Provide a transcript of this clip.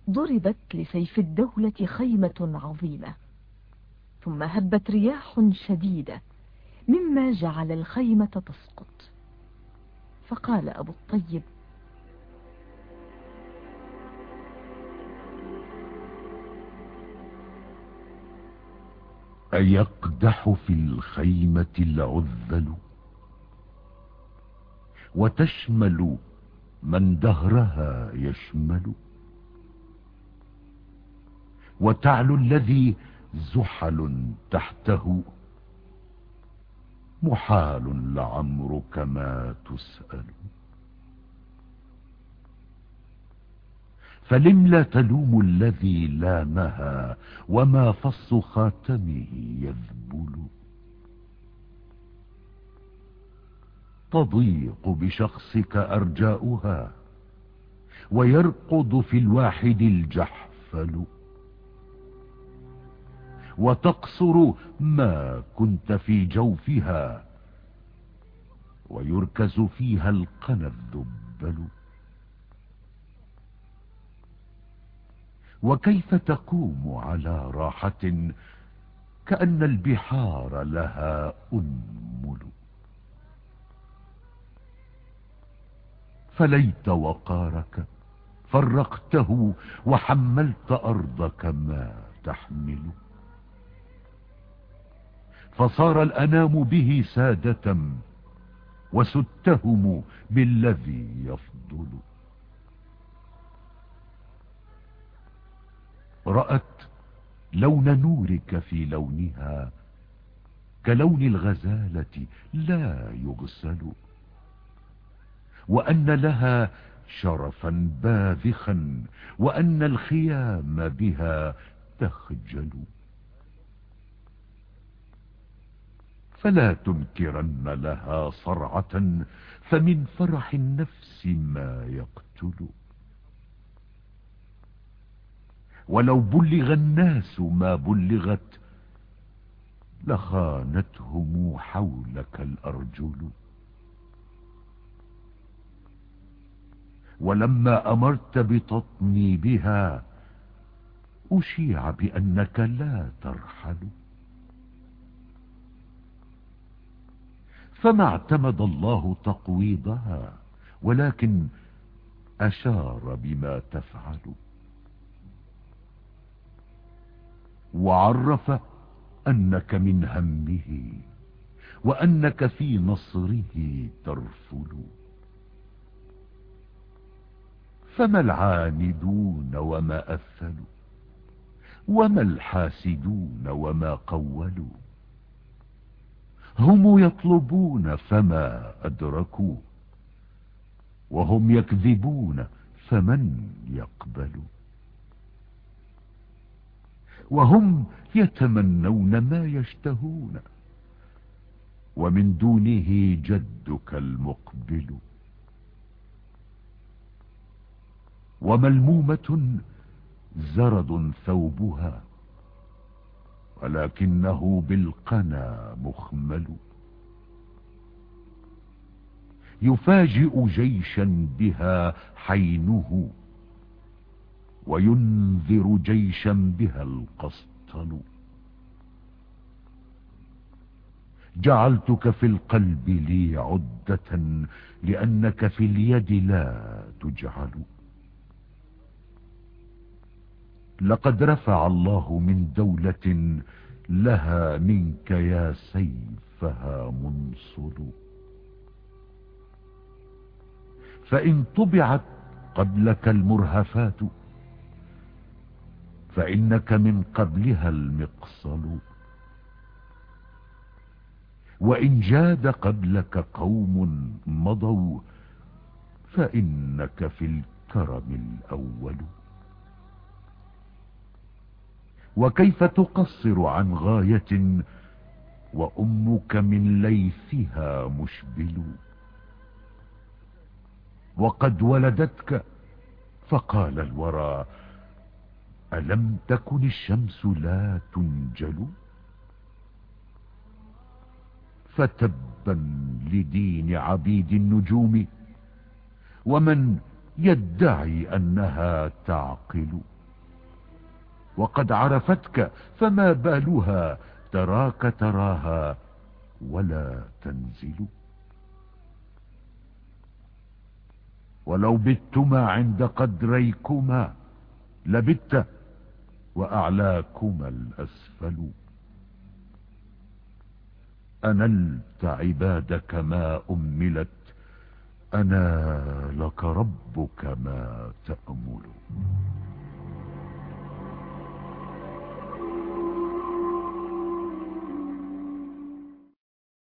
ضربت لسيف الدولة خيمة عظيمة، ثم هبت رياح شديدة مما جعل الخيمة تسقط. فقال أبو الطيب: أيقدح في الخيمة العذل، وتشمل من دهرها يشمل، وتعلو الذي زحل تحته، محال لعمرك ما تسأل. فلم لا تلوم الذي لامها، وما فص خاتمه يذبل. تضيق بشخصك أرجاؤها، ويرقد في الواحد الجحفل، وتقصر ما كنت في جوفها، ويركز فيها القنا الذبل. وكيف تقوم على راحة كأن البحار لها أنمل؟ فليت وقارك فرقته، وحملت أرضك ما تحمل. فصار الأنام به سادة، وستهم بالذي يفضل. رأت لون نورك في لونها، كلون الغزالة لا يغسل، وأن لها شرفا باذخا، وأن الخيام بها تخجل. فلا تنكرن لها صرعة، فمن فرح النفس ما يقتل. ولو بلغ الناس ما بلغت، لخانتهم حولك الأرجل. ولما أمرت بتطنيبها، أشيع بأنك لا ترحل. فما اعتمد الله تقويضها، ولكن أشار بما تفعل. وعرف أنك من همه، وأنك في نصره ترفل. فما العاندون وما أثلوا، وما الحاسدون وما قولوا؟ هم يطلبون فما أدركوا، وهم يكذبون فمن يقبل. وهم يتمنون ما يشتهون، ومن دونه جدك المقبل. وملمومة زرد ثوبها، ولكنه بالقنا مخمل. يفاجئ جيشا بها حينه، وينذر جيشا بها القسطل. جعلتك في القلب لي عدة، لأنك في اليد لا تجعل. لقد رفع الله من دولة لها منك يا سيفها منصل. فإن طبعت قبلك المرهفات، فإنك من قبلها المقصل. وإن جاد قبلك قوم مضوا، فإنك في الكرم الأول. وكيف تقصر عن غاية، وأمك من ليثها مشبل؟ وقد ولدتك، فقال الورى: ألم تكن الشمس لا تنجل؟ فتبا لدين عبيد النجوم، ومن يدعي أنها تعقل. وقد عرفتك، فما بالها تراك تراها ولا تنزل. ولو بتما عند قدريكما لبت وأعلاكما الأسفل. أنلت عبادك ما أملت، أنا لك ربك ما تأمل.